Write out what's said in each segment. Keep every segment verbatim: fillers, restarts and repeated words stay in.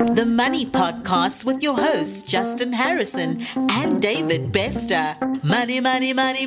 The Money Podcast with your hosts, Justin Harrison and David Bester. Money, money, money,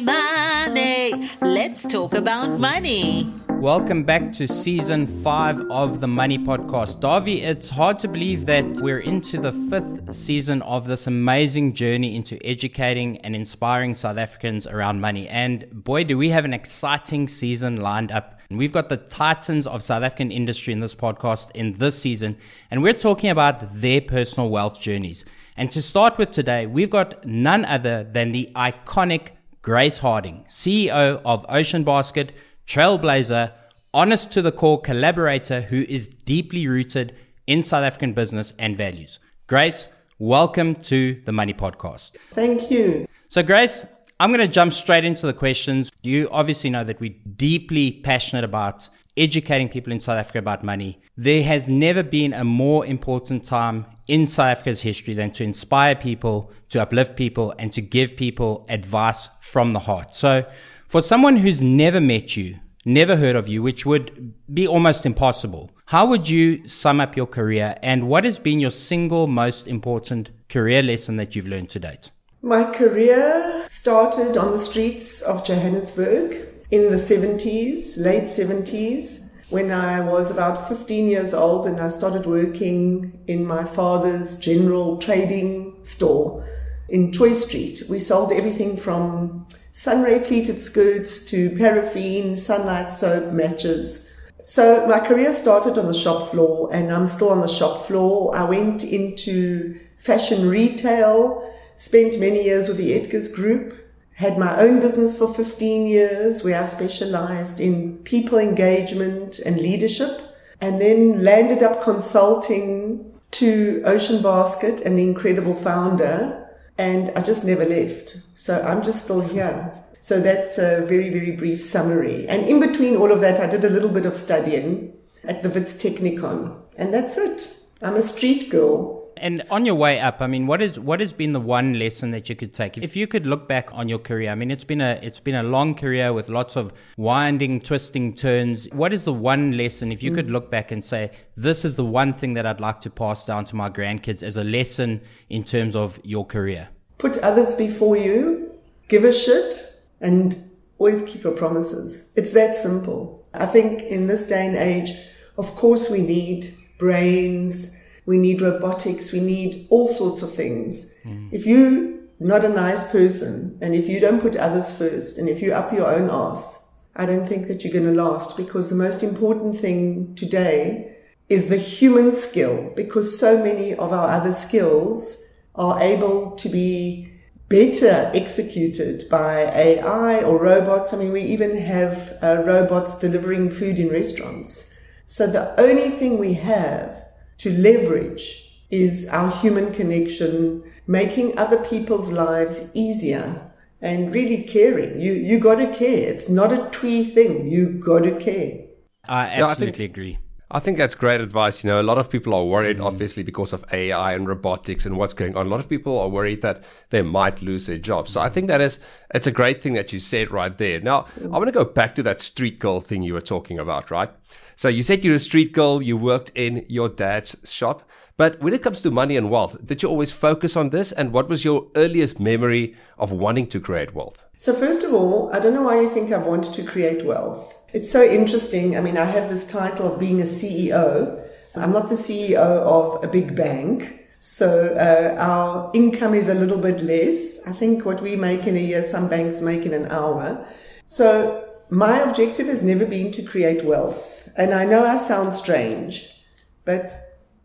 money. Let's talk about money. Welcome back to season five of the Money Podcast. Davy, it's hard to believe that we're into the fifth season of this amazing journey into educating and inspiring South Africans around money. And boy, do we have an exciting season lined up. And we've got the titans of South African industry in this podcast in this season, and we're talking about their personal wealth journeys. And to start with today, we've got none other than the iconic Grace Harding, C E O of Ocean Basket, trailblazer, honest to the core collaborator who is deeply rooted in South African business and values. Grace, welcome to the Money Podcast. Thank you. So Grace, I'm going to jump straight into the questions. You obviously know that we're deeply passionate about educating people in South Africa about money. There has never been a more important time in South Africa's history than to inspire people, to uplift people, and to give people advice from the heart. So for someone who's never met you, never heard of you, which would be almost impossible, how would you sum up your career, and what has been your single most important career lesson that you've learned to date? My career started on the streets of Johannesburg in the seventies, late seventies, when I was about fifteen years old and I started working in my father's general trading store in Choice Street. We sold everything from sunray pleated skirts to paraffin, sunlight soap, matches. So my career started on the shop floor, and I'm still on the shop floor. I went into fashion retail, spent many years with the Edgars Group, had my own business for fifteen years where I specialized in people engagement and leadership, and then landed up consulting to Ocean Basket and the incredible founder, and I just never left. So I'm just still here. So that's a very, very brief summary. And in between all of that, I did a little bit of studying at the Wits Technikon, and that's it. I'm a street girl. And on your way up, I mean, what is what has been the one lesson that you could take? If you could look back on your career, I mean, it's been a it's been a long career with lots of winding, twisting turns. What is the one lesson, if you mm. could look back and say, this is the one thing that I'd like to pass down to my grandkids as a lesson in terms of your career? Put others before you, give a shit, and always keep your promises. It's that simple. I think in this day and age, of course, we need brains. We need robotics. We need all sorts of things. Mm. If you're not a nice person, and if you don't put others first, and if you up your own arse, I don't think that you're going to last, because the most important thing today is the human skill, because so many of our other skills are able to be better executed by A I or robots. I mean, we even have uh, robots delivering food in restaurants. So the only thing we have to leverage is our human connection, making other people's lives easier and really caring. You you got to care. It's not a twee thing. You got to care. I absolutely yeah, I think, agree. I think that's great advice. You know, a lot of people are worried, mm-hmm. obviously, because of A I and robotics and what's going on. A lot of people are worried that they might lose their jobs. So I think that is, it's a great thing that you said right there. Now, mm-hmm. I want to go back to that street girl thing you were talking about, right? So you said you're a street girl, you worked in your dad's shop. But when it comes to money and wealth, did you always focus on this? And what was your earliest memory of wanting to create wealth? So first of all, I don't know why you think I've wanted to create wealth. It's so interesting. I mean, I have this title of being a C E O. I'm not the C E O of a big bank. So uh, our income is a little bit less. I think what we make in a year, some banks make in an hour. So my objective has never been to create wealth. And I know I sound strange, but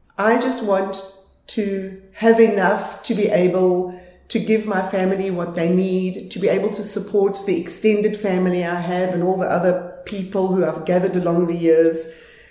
I just want to have enough to be able to give my family what they need, to be able to support the extended family I have and all the other people who I've gathered along the years,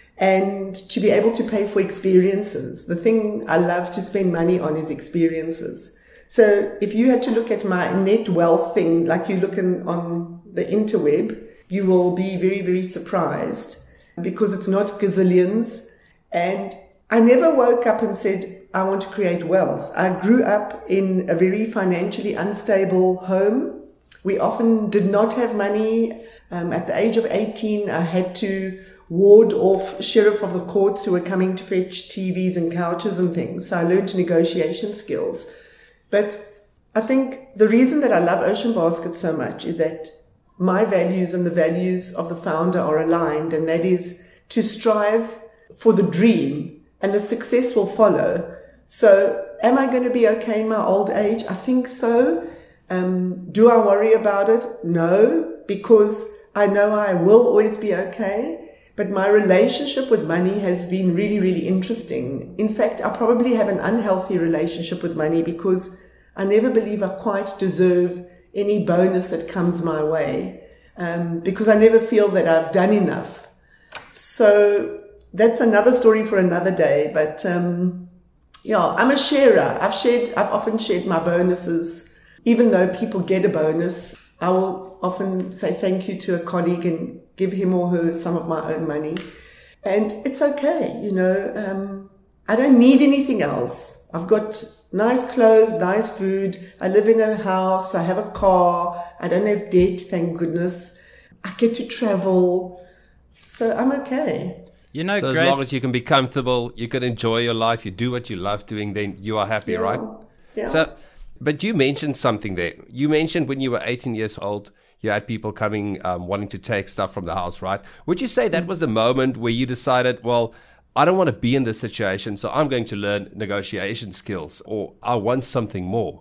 and to be able to pay for experiences. The thing I love to spend money on is experiences. So if you had to look at my net wealth thing, like you're looking on the interweb, you will be very, very surprised, because it's not gazillions. And I never woke up and said, I want to create wealth. I grew up in a very financially unstable home. We often did not have money. Um, at the age of eighteen, I had to ward off sheriff of the courts who were coming to fetch T Vs and couches and things. So I learned negotiation skills. But I think the reason that I love Ocean Basket so much is that my values and the values of the founder are aligned, and that is to strive for the dream, and the success will follow. So am I going to be okay in my old age? I think so. Um, do I worry about it? No, because I know I will always be okay. But my relationship with money has been really, really interesting. In fact, I probably have an unhealthy relationship with money because I never believe I quite deserve any bonus that comes my way, um, because I never feel that I've done enough. So that's another story for another day. But um, yeah, I'm a sharer. I've shared. I've often shared my bonuses, even though people get a bonus. I will often say thank you to a colleague and give him or her some of my own money, and it's okay. You know, um, I don't need anything else. I've got nice clothes, nice food. I live in a house. I have a car. I don't have debt, thank goodness. I get to travel. So I'm okay. You know, so Grace, as long as you can be comfortable, you can enjoy your life, you do what you love doing, then you are happy, Yeah. right? Yeah. So, but you mentioned something there. You mentioned when you were eighteen years old, you had people coming, um, wanting to take stuff from the house, right? Would you say that was the moment where you decided, well, I don't want to be in this situation, so I'm going to learn negotiation skills, or I want something more?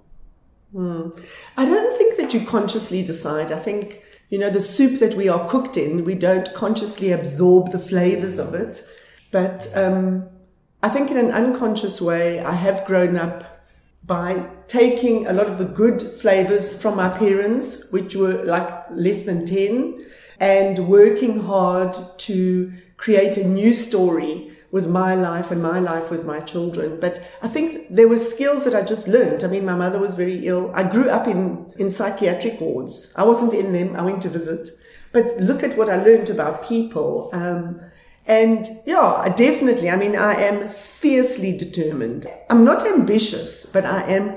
Mm. I don't think that you consciously decide. I think, you know, the soup that we are cooked in, we don't consciously absorb the flavors of it. But um, I think in an unconscious way, I have grown up by taking a lot of the good flavors from my parents, which were like less than ten, and working hard to create a new story with my life and my life with my children. But I think there were skills that I just learned. I mean, my mother was very ill. I grew up in, in psychiatric wards. I wasn't in them. I went to visit. But look at what I learned about people. Um, and yeah, I definitely, I mean, I am fiercely determined. I'm not ambitious, but I am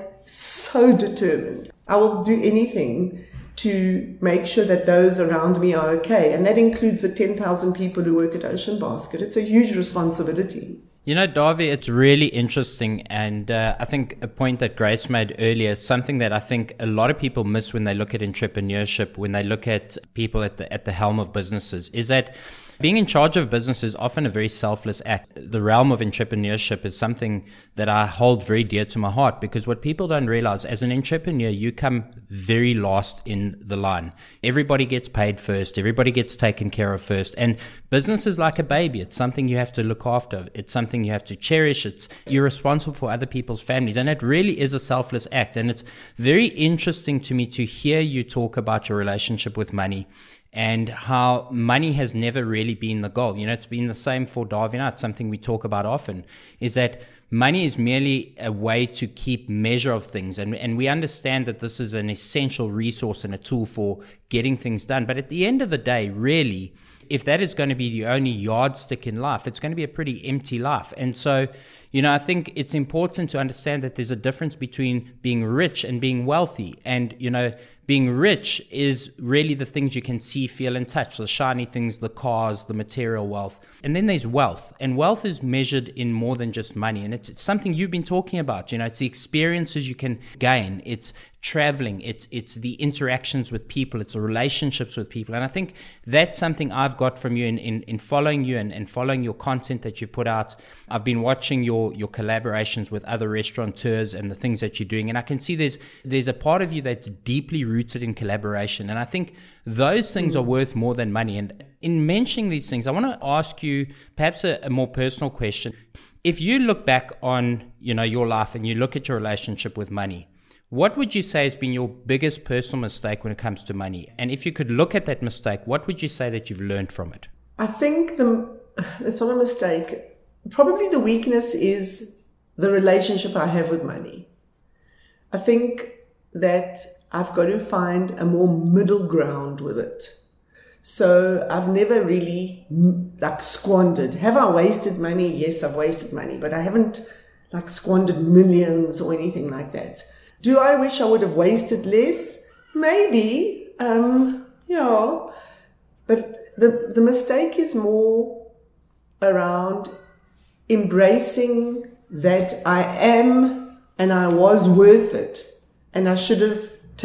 so determined. I will do anything to make sure that those around me are okay. And that includes the ten thousand people who work at Ocean Basket. It's a huge responsibility. You know, Dawie, it's really interesting. And uh, I think a point that Grace made earlier is something that I think a lot of people miss when they look at entrepreneurship, when they look at people at the, at the helm of businesses, is that being in charge of business is often a very selfless act. The realm of entrepreneurship is something that I hold very dear to my heart, because what people don't realize, as an entrepreneur, you come very last in the line. Everybody gets paid first. Everybody gets taken care of first. And business is like a baby. It's something you have to look after. It's something you have to cherish. It's you're responsible for other people's families. And it really is a selfless act. And it's very interesting to me to hear you talk about your relationship with money, and how money has never really been the goal. You know, it's been the same for Dawie and I. It's something we talk about often, is that money is merely a way to keep measure of things. And, and we understand that this is an essential resource and a tool for getting things done. But at the end of the day, really, if that is going to be the only yardstick in life, it's going to be a pretty empty life. And so, you know, I think it's important to understand that there's a difference between being rich and being wealthy. And, you know, being rich is really the things you can see, feel, and touch, the shiny things, the cars, the material wealth. And then there's wealth. And wealth is measured in more than just money. And it's, it's something you've been talking about. You know, it's the experiences you can gain. It's traveling. It's it's the interactions with people. It's the relationships with people. And I think that's something I've got from you in, in, in following you and, and following your content that you put out. I've been watching your, your collaborations with other restaurateurs and the things that you're doing. And I can see there's there's a part of you that's deeply rooted in collaboration. And I think those things are worth more than money. And in mentioning these things, I want to ask you perhaps a, a more personal question. If you look back on, you know, your life and you look at your relationship with money, what would you say has been your biggest personal mistake when it comes to money? And if you could look at that mistake, what would you say that you've learned from it? I think the it's not a mistake. Probably the weakness is the relationship I have with money. I think that I've got to find a more middle ground with it. So I've never really like squandered. Have I wasted money? Yes, I've wasted money, but I haven't like squandered millions or anything like that. Do I wish I would have wasted less? Maybe, um, yeah. But the, the mistake is more around embracing that I am and I was worth it. And I should have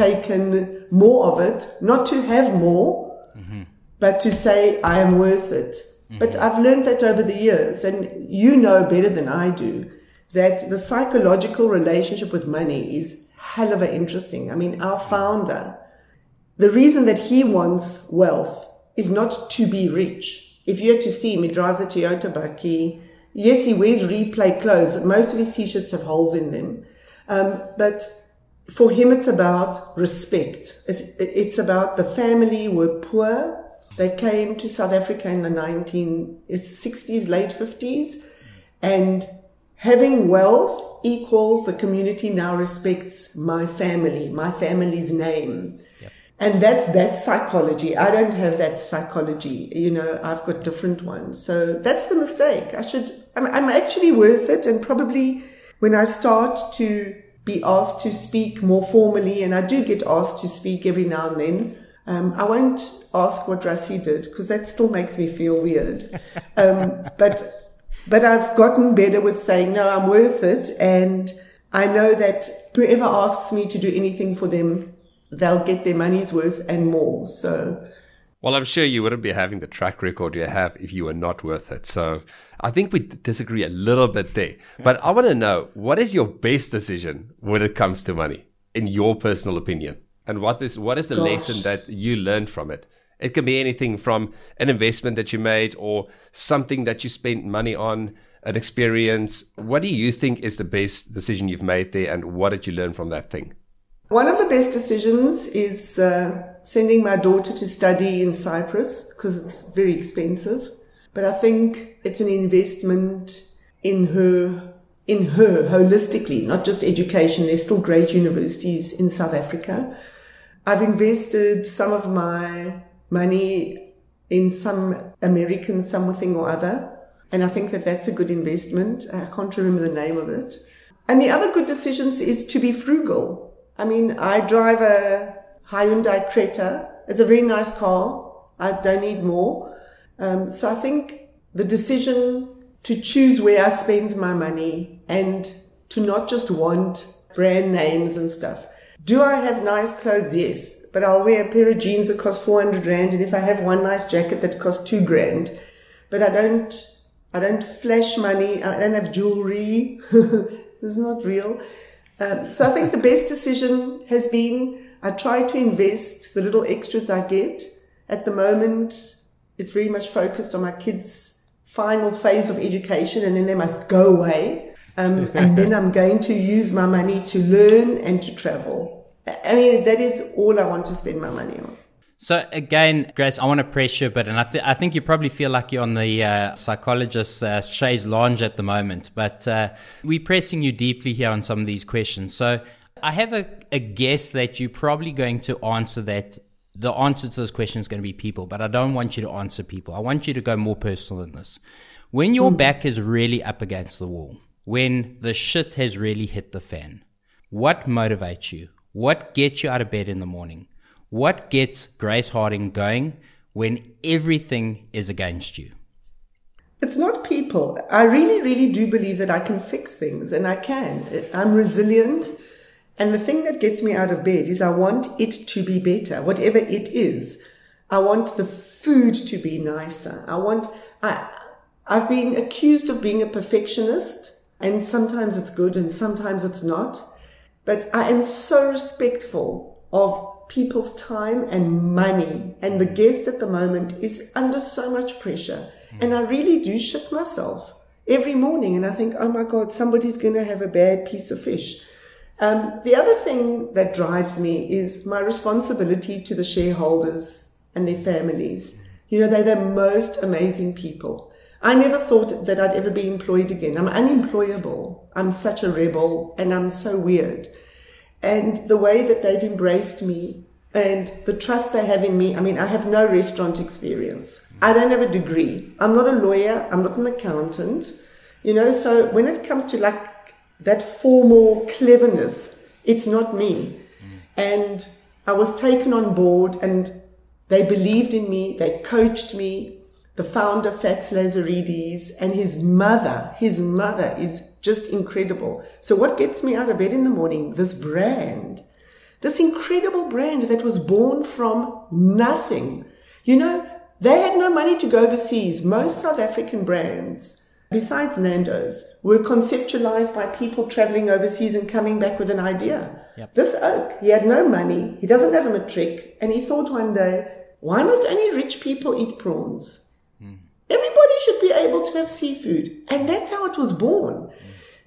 taken more of it, not to have more, mm-hmm. but to say I am worth it. Mm-hmm. But I've learned that over the years, and you know better than I do, that the psychological relationship with money is hell of a interesting. I mean, our founder, the reason that he wants wealth is not to be rich. If you had to see him, he drives a Toyota Bucky. Yes, he wears replay clothes. Most of his t-shirts have holes in them. Um, but for him, it's about respect. It's, it's about the family were poor. They came to South Africa in the nineteen sixties, late fifties. And having wealth equals the community now respects my family, my family's name. Yep. And that's that psychology. I don't have that psychology. You know, I've got different ones. So that's the mistake. I should, I'm, I'm actually worth it. And probably when I start to be asked to speak more formally, and I do get asked to speak every now and then, um, I won't ask what Rassie did, because that still makes me feel weird. Um, but, but I've gotten better with saying, no, I'm worth it. And I know that whoever asks me to do anything for them, they'll get their money's worth and more. So, well, I'm sure you wouldn't be having the track record you have if you were not worth it. So I think we disagree a little bit there. But I want to know, what is your best decision when it comes to money, in your personal opinion? And what is what is the Gosh. lesson that you learned from it? It can be anything from an investment that you made or something that you spent money on, an experience. What do you think is the best decision you've made there, and what did you learn from that thing? One of the best decisions is uh, sending my daughter to study in Cyprus, because it's very expensive. But I think it's an investment in her, in her holistically, not just education. There's still great universities in South Africa. I've invested some of my money in some American something or other, and I think that that's a good investment. I can't remember the name of it. And the other good decisions is to be frugal. I mean, I drive a Hyundai Creta. It's a very nice car. I don't need more. Um, so I think the decision to choose where I spend my money and to not just want brand names and stuff. Do I have nice clothes? Yes. But I'll wear a pair of jeans that cost four hundred rand. And if I have one nice jacket that costs two grand, but I don't, I don't flash money. I don't have jewelry. It's not real. Um, so I think the best decision has been, I try to invest the little extras I get. At the moment, it's very much focused on my kids' final phase of education, and then they must go away. Um, and then I'm going to use my money to learn and to travel. I mean, that is all I want to spend my money on. So again, Grace, I want to press you a bit, and I, th- I think you probably feel like you're on the uh, psychologist's uh, chaise lounge at the moment, but uh, we're pressing you deeply here on some of these questions. So I have a, a guess that you're probably going to answer that. The answer to this question is going to be people, but I don't want you to answer people. I want you to go more personal than this. When your mm. back is really up against the wall, when the shit has really hit the fan, what motivates you? What gets you out of bed in the morning? What gets Grace Harding going when everything is against you? It's not people. I really, really do believe that I can fix things, and I can. I'm resilient. And the thing that gets me out of bed is I want it to be better, whatever it is. I want the food to be nicer. I want, I, I've been accused of being a perfectionist, and sometimes it's good and sometimes it's not. But I am so respectful of people's time and money, and the guest at the moment is under so much pressure. Mm. And I really do shit myself every morning, and I think, oh my God, somebody's going to have a bad piece of fish. Um, the other thing that drives me is my responsibility to the shareholders and their families. You know, they're the most amazing people. I never thought that I'd ever be employed again. I'm unemployable. I'm such a rebel, and I'm so weird. And the way that they've embraced me and the trust they have in me. I mean, I have no restaurant experience. I don't have a degree. I'm not a lawyer. I'm not an accountant. You know, so when it comes to like that formal cleverness, it's not me. Mm. And I was taken on board, and they believed in me. They coached me. the founder, Fats Lazaridis, and his mother. His mother is just incredible. So what gets me out of bed in the morning? This brand. This incredible brand that was born from nothing. You know, they had no money to go overseas. Most South African brands, besides Nando's, were conceptualized by people traveling overseas and coming back with an idea. Yep. This oak, he had no money, he doesn't have a matric, and he thought one day, why must only rich people eat prawns? Mm. Everybody should be able to have seafood. And that's how it was born. Mm.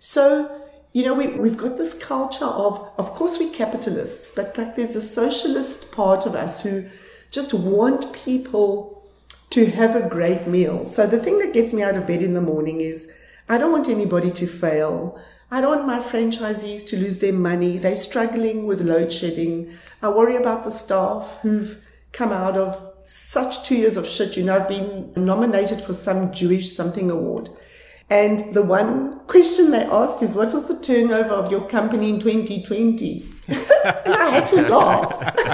So, you know, we, we've got this culture of, of course we're capitalists, but like there's a socialist part of us who just want people to have a great meal. So the thing that gets me out of bed in the morning is I don't want anybody to fail. I don't want my franchisees to lose their money. They're struggling with load shedding. I worry about the staff who've come out of such two years of shit. You know, I've been nominated for some Jewish something award. And the one question they asked is, what was the turnover of your company in twenty twenty? And I had to laugh.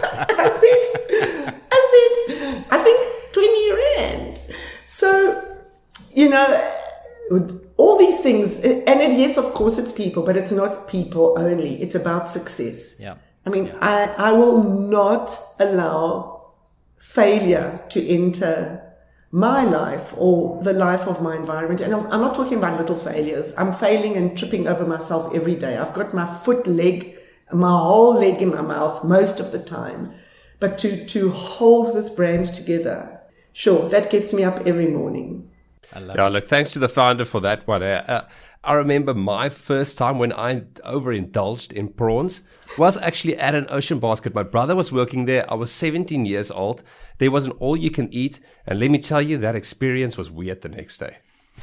I said, I said, I think twenty rand. So, you know, with all these things, and it, yes, of course it's people, but it's not people only. It's about success. Yeah. I mean, yeah. I, I will not allow failure to enter my life or the life of my environment. And I'm, I'm not talking about little failures. I'm failing and tripping over myself every day. I've got my foot, leg, my whole leg in my mouth most of the time. But to, to hold this brand together, sure, that gets me up every morning. I love yeah, it. Look, thanks to the founder for that one. Uh, I remember my first time when I overindulged in prawns was actually at an Ocean Basket. My brother was working there. I was seventeen years old. There was an all you can eat. And let me tell you, that experience was weird the next day.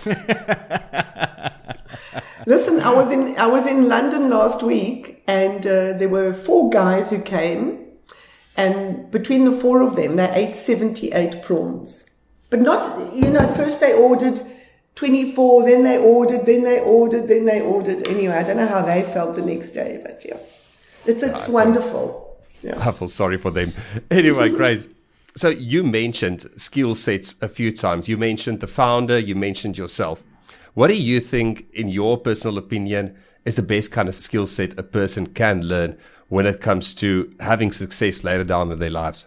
Listen, I was in I was in London last week, and uh, there were four guys who came, and between the four of them, they ate seventy-eight prawns. But not, you know, at first they ordered twenty-four, then they ordered, then they ordered, then they ordered. Anyway, I don't know how they felt the next day, but yeah, it's it's I wonderful. Feel, yeah. I feel sorry for them. Anyway, Grace, so you mentioned skill sets a few times. You mentioned the founder, you mentioned yourself. What do you think, in your personal opinion, is the best kind of skill set a person can learn when it comes to having success later down in their lives?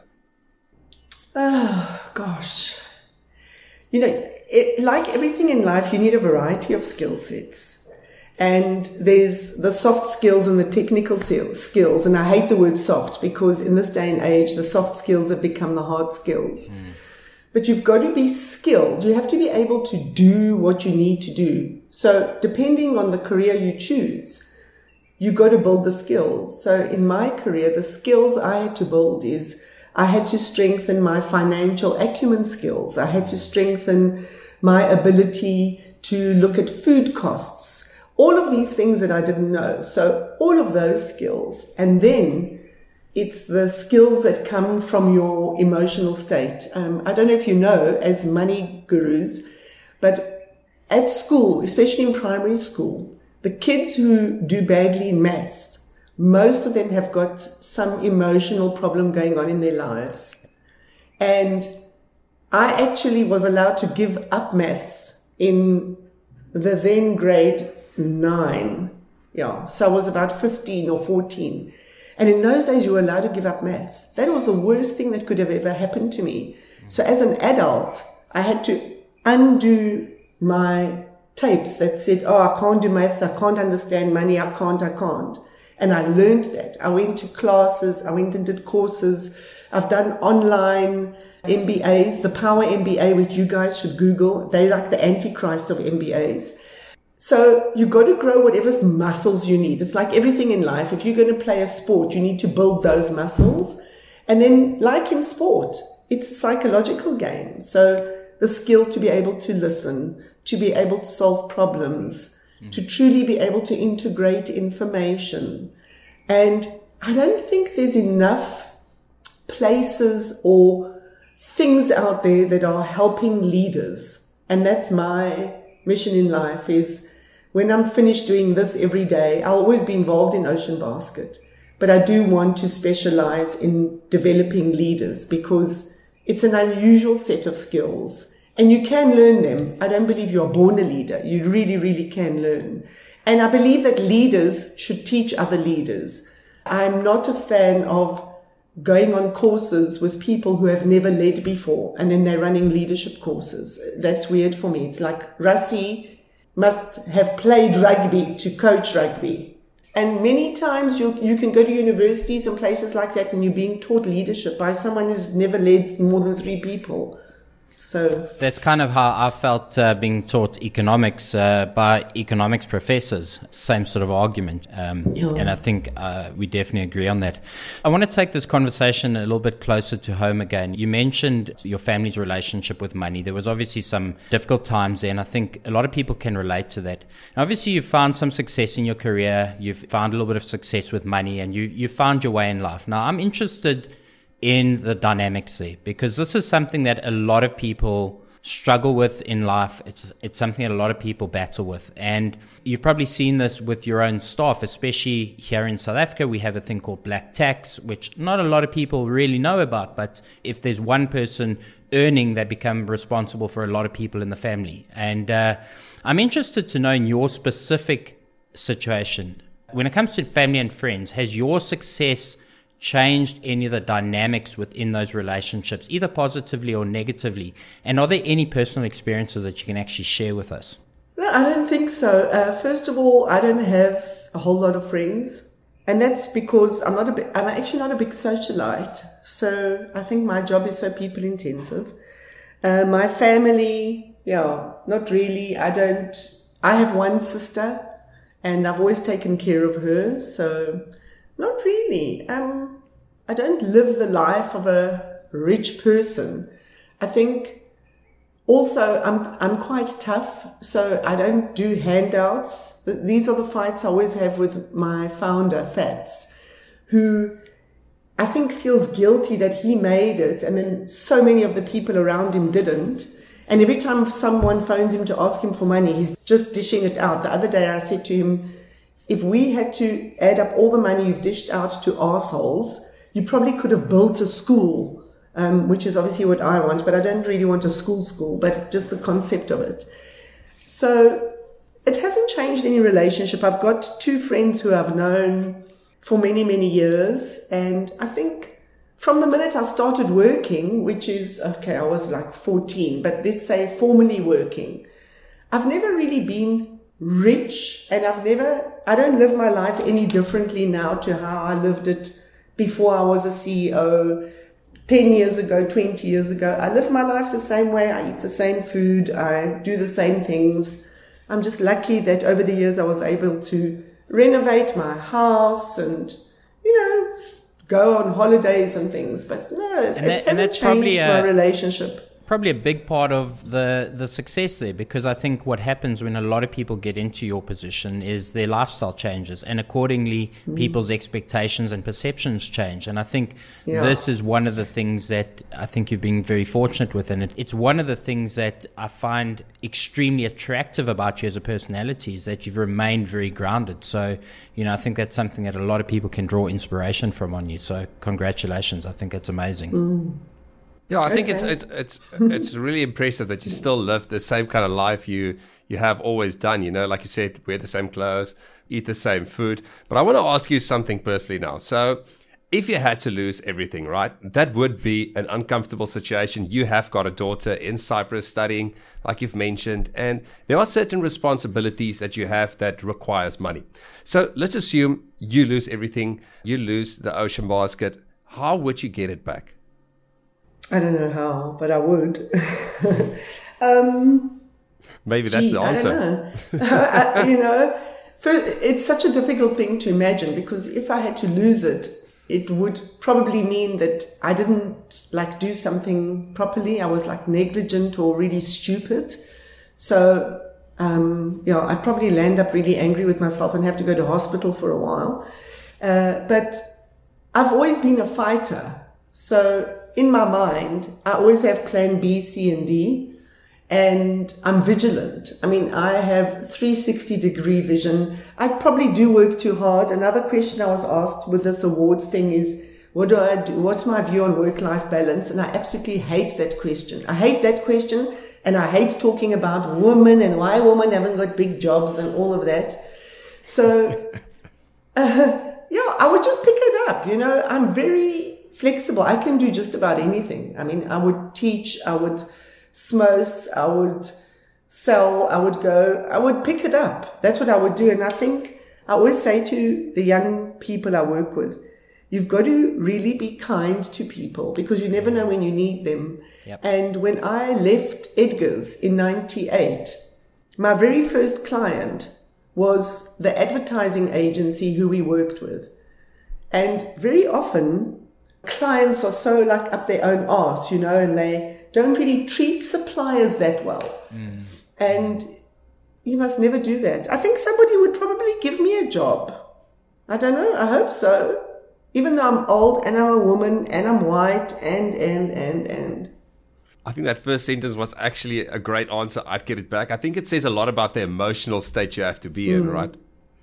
Oh, gosh. You know, it, like everything in life, you need a variety of skill sets. And there's the soft skills and the technical skills. And I hate the word soft because in this day and age, the soft skills have become the hard skills. Mm. But you've got to be skilled. You have to be able to do what you need to do. So depending on the career you choose, you've got to build the skills. So in my career, the skills I had to build is I had to strengthen my financial acumen skills. I had to strengthen my ability to look at food costs. All of these things that I didn't know. So all of those skills. And then it's the skills that come from your emotional state. Um, I don't know if you know, as money gurus, but at school, especially in primary school, the kids who do badly in maths, most of them have got some emotional problem going on in their lives. And I actually was allowed to give up maths in the then grade nine. Yeah, so I was about fifteen or fourteen. And in those days, you were allowed to give up maths. That was the worst thing that could have ever happened to me. So as an adult, I had to undo my tapes that said, oh, I can't do maths, I can't understand money, I can't, I can't. And I learned that. I went to classes, I went and did courses. I've done online M B As, the Power M B A, which you guys should Google. They're like the Antichrist of M B As. So you got to grow whatever muscles you need. It's like everything in life. If you're going to play a sport, you need to build those muscles. And then like in sport, it's a psychological game. So the skill to be able to listen, to be able to solve problems, mm. to truly be able to integrate information. And I don't think there's enough places or things out there that are helping leaders. And that's my mission in life is when I'm finished doing this every day, I'll always be involved in Ocean Basket. But I do want to specialize in developing leaders because it's an unusual set of skills. And you can learn them. I don't believe you're born a leader. You really, really can learn. And I believe that leaders should teach other leaders. I'm not a fan of going on courses with people who have never led before, and then they're running leadership courses. That's weird for me. It's like Rassie must have played rugby to coach rugby. And many times you you can go to universities and places like that and you're being taught leadership by someone who's never led more than three people. So that's kind of how I felt uh, being taught economics uh, by economics professors. Same sort of argument. Um, yeah. And I think uh, we definitely agree on that. I want to take this conversation a little bit closer to home again. You mentioned your family's relationship with money. There was obviously some difficult times there, and I think a lot of people can relate to that. And obviously, you've found some success in your career. You've found a little bit of success with money, and you you found your way in life. Now, I'm interested in the dynamics there, because this is something that a lot of people struggle with in life. It's it's something that a lot of people battle with. And you've probably seen this with your own staff, especially here in South Africa. We have a thing called black tax, which not a lot of people really know about. But if there's one person earning, they become responsible for a lot of people in the family. And uh, I'm interested to know, in your specific situation, when it comes to family and friends, has your success changed any of the dynamics within those relationships, either positively or negatively? And are there any personal experiences that you can actually share with us? No, I don't think so. Uh, first of all, I don't have a whole lot of friends. And that's because I'm not a big, I'm actually not a big socialite. So I think my job is so people intensive. Uh, my family, yeah, not really. I don't, I have one sister and I've always taken care of her. So not really. Um, I don't live the life of a rich person. I think also I'm I'm quite tough, so I don't do handouts. These are the fights I always have with my founder, Fats, who I think feels guilty that he made it and then so many of the people around him didn't. And every time someone phones him to ask him for money, he's just dishing it out. The other day I said to him, if we had to add up all the money you've dished out to arseholes, you probably could have built a school, um, which is obviously what I want, but I don't really want a school school, but just the concept of it. So it hasn't changed any relationship. I've got two friends who I've known for many, many years. And I think from the minute I started working, which is, okay, I was like fourteen, but let's say formally working, I've never really been rich, and I've never, I don't live my life any differently now to how I lived it before I was a C E O, ten years ago, twenty years ago. I live my life the same way. I eat the same food. I do the same things. I'm just lucky that over the years I was able to renovate my house and, you know, go on holidays and things. But no, it, and that, it hasn't changed my relationship. Probably a big part of the, the success there, because I think what happens when a lot of people get into your position is their lifestyle changes, and accordingly mm. people's expectations and perceptions change. And I think yeah. this is one of the things that I think you've been very fortunate with, and it, it's one of the things that I find extremely attractive about you as a personality, is that you've remained very grounded. So, you know, I think that's something that a lot of people can draw inspiration from on you. So congratulations. I think that's amazing. Mm. Yeah, I think okay. it's it's it's it's really impressive that you still live the same kind of life you you have always done. You know, like you said, wear the same clothes, eat the same food. But I want to ask you something personally now. So, if you had to lose everything, right, that would be an uncomfortable situation. You have got a daughter in Cyprus studying, like you've mentioned, and there are certain responsibilities that you have that requires money. So let's assume you lose everything, you lose the Ocean Basket. How would you get it back? I don't know how, but I would. um, Maybe that's gee, the answer. I don't know. I, you know, for, it's such a difficult thing to imagine, because if I had to lose it, it would probably mean that I didn't like do something properly. I was like negligent or really stupid. So, um, yeah, I'd probably land up really angry with myself and have to go to hospital for a while. Uh, but I've always been a fighter. So in my mind, I always have plan B, C, and D, and I'm vigilant. I mean, I have three sixty degree vision. I probably do work too hard. Another question I was asked with this awards thing is, what do I do? What's my view on work-life balance? And I absolutely hate that question. I hate that question And I hate talking about women and why women haven't got big jobs and all of that. So, uh, yeah, I would just pick it up. You know, I'm very flexible. I can do just about anything. I mean, I would teach, I would smose, I would sell, I would go, I would pick it up. That's what I would do. And I think I always say to the young people I work with, you've got to really be kind to people because you never know when you need them. Yep. And when I left Edgar's in ninety-eight, my very first client was the advertising agency who we worked with. And very often clients are so like up their own arse, you know, and they don't really treat suppliers that well. Mm. And you must never do that. I think somebody would probably give me a job. I don't know. I hope so. Even though I'm old and I'm a woman and I'm white and, and, and, and. I think that first sentence was actually a great answer. I'd get it back. I think it says a lot about the emotional state you have to be mm. in, right?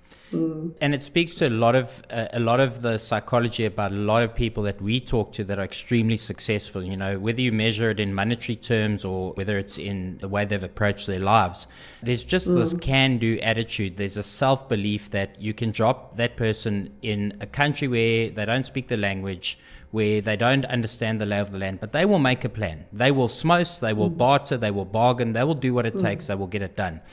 Mm. And it speaks to a lot of uh, a lot of the psychology about a lot of people that we talk to that are extremely successful. You know, whether you measure it in monetary terms or whether it's in the way they've approached their lives, there's just mm. this can-do attitude. There's a self-belief that you can drop that person in a country where they don't speak the language, where they don't understand the lay of the land, but they will make a plan. They will smose, they will mm. barter, they will bargain, they will do what it mm. takes, they will get it done.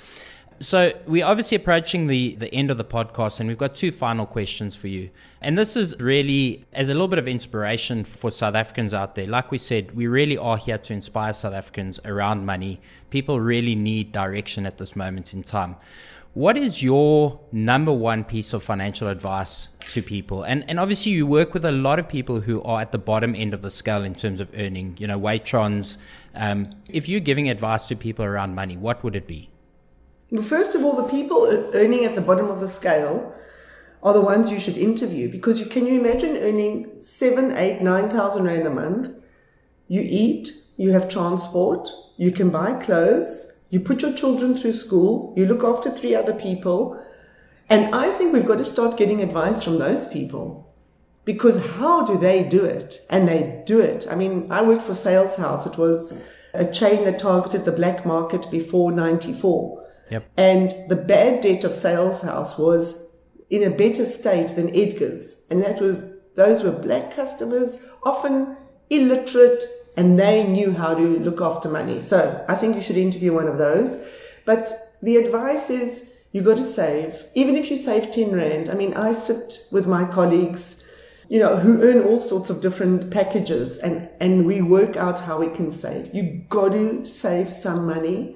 So we're obviously approaching the, the end of the podcast, and we've got two final questions for you. And this is really as a little bit of inspiration for South Africans out there. Like we said, we really are here to inspire South Africans around money. People really need direction at this moment in time. What is your number one piece of financial advice to people? And and obviously you work with a lot of people who are at the bottom end of the scale in terms of earning, you know, waitrons. Um, if you're giving advice to people around money, what would it be? Well, first of all, the people earning at the bottom of the scale are the ones you should interview, because you can you imagine earning seven, eight, nine thousand rand a month? You eat, you have transport, you can buy clothes, you put your children through school, you look after three other people, and I think we've got to start getting advice from those people, because how do they do it? And they do it. I mean, I worked for Sales House. It was a chain that targeted the black market before ninety-four. Yep. And the bad debt of Sales House was in a better state than Edgar's. And that was, those were black customers, often illiterate, and they knew how to look after money. So I think you should interview one of those. But the advice is you got to save. Even if you save ten rand. I mean, I sit with my colleagues, you know, who earn all sorts of different packages, and, and we work out how we can save. You got to save some money.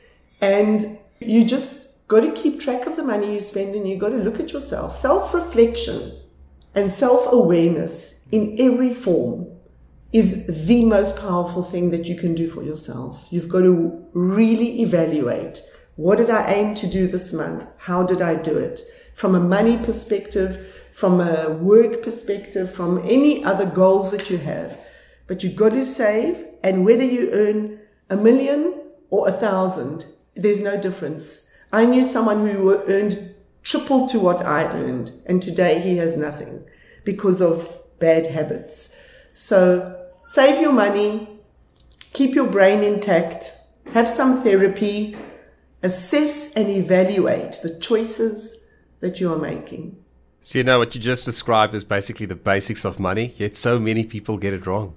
And you just got to keep track of the money you spend, and you got to look at yourself. Self-reflection and self-awareness in every form is the most powerful thing that you can do for yourself. You've got to really evaluate, what did I aim to do this month? How did I do it? From a money perspective, from a work perspective, from any other goals that you have. But you've got to save, and whether you earn a million or a thousand, there's no difference. I knew someone who earned triple to what I earned, and today he has nothing because of bad habits. So save your money, keep your brain intact, have some therapy, assess and evaluate the choices that you are making. So you know what you just described is basically the basics of money, yet so many people get it wrong.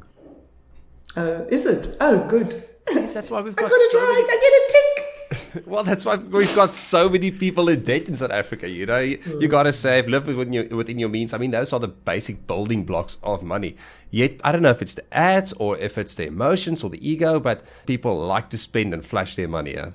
Oh, is it? Oh, good. Yes, that's why we've got I got it so right. many... I get a tick. Well, that's why we've got so many people in debt in South Africa. You know, you, mm. you got to save, live within your, within your means. I mean, those are the basic building blocks of money. Yet, I don't know if it's the ads or if it's the emotions or the ego, but people like to spend and flash their money. Yeah?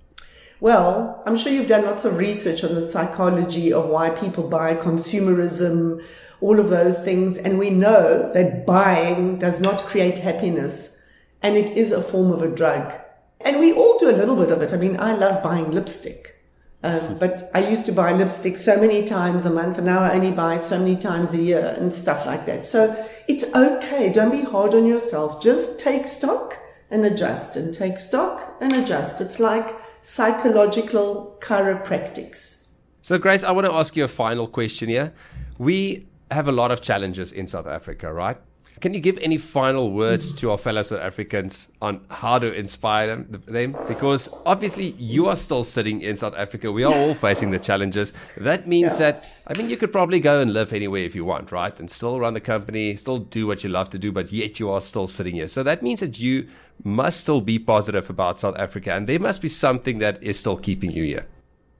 Well, I'm sure you've done lots of research on the psychology of why people buy, consumerism, all of those things. And we know that buying does not create happiness, and it is a form of a drug. And we all do a little bit of it. I mean, I love buying lipstick. Um, but I used to buy lipstick so many times a month, and now I only buy it so many times a year and stuff like that. So it's okay. Don't be hard on yourself. Just take stock and adjust, and take stock and adjust. It's like psychological chiropractics. So, Grace, I want to ask you a final question here. We have a lot of challenges in South Africa, right? Can you give any final words to our fellow South Africans on how to inspire them? them? Because obviously you are still sitting in South Africa. We are all facing the challenges. That means yeah. that, I mean, you could probably go and live anywhere if you want, right? And still run the company, still do what you love to do, but yet you are still sitting here. So that means that you must still be positive about South Africa, and there must be something that is still keeping you here.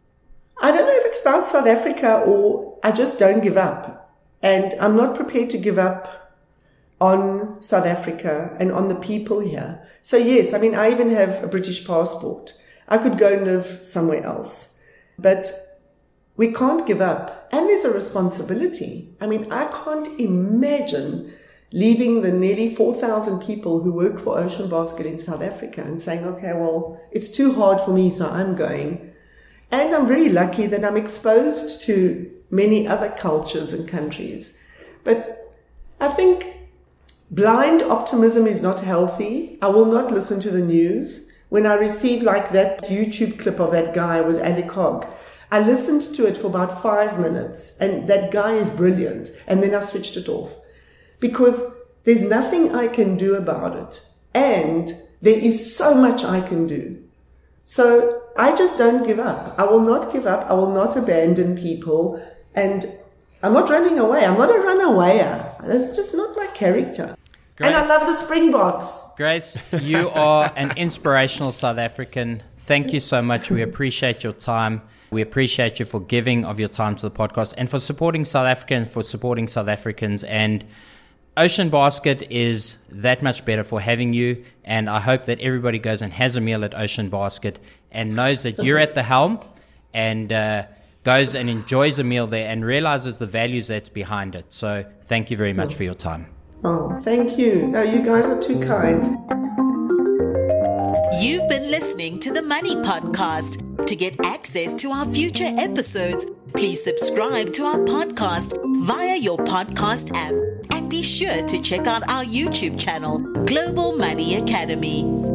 I don't know if it's about South Africa or I just don't give up. And I'm not prepared to give up on South Africa and on the people here. So yes, I mean, I even have a British passport. I could go and live somewhere else. But we can't give up. And there's a responsibility. I mean, I can't imagine leaving the nearly four thousand people who work for Ocean Basket in South Africa and saying, okay, well, it's too hard for me, so I'm going. And I'm very lucky that I'm exposed to many other cultures and countries. But I think blind optimism is not healthy. I will not listen to the news. When I receive like that YouTube clip of that guy with Alec Hogg, I listened to it for about five minutes and that guy is brilliant. And then I switched it off because there's nothing I can do about it. And there is so much I can do. So I just don't give up. I will not give up. I will not abandon people. And I'm not running away. I'm not a runawayer. That's just not my character. Grace, and I love the Springboks. Grace, you are an inspirational South African. Thank you so much. We appreciate your time. We appreciate you for giving of your time to the podcast and for supporting South Africa and for supporting South Africans. And Ocean Basket is that much better for having you. And I hope that everybody goes and has a meal at Ocean Basket and knows that you're at the helm and uh, goes and enjoys a meal there and realizes the values that's behind it. So thank you very much for your time. Oh, thank you. Oh, you guys are too kind. You've been listening to the Money Podcast. To get access to our future episodes, please subscribe to our podcast via your podcast app and be sure to check out our YouTube channel, Global Money Academy.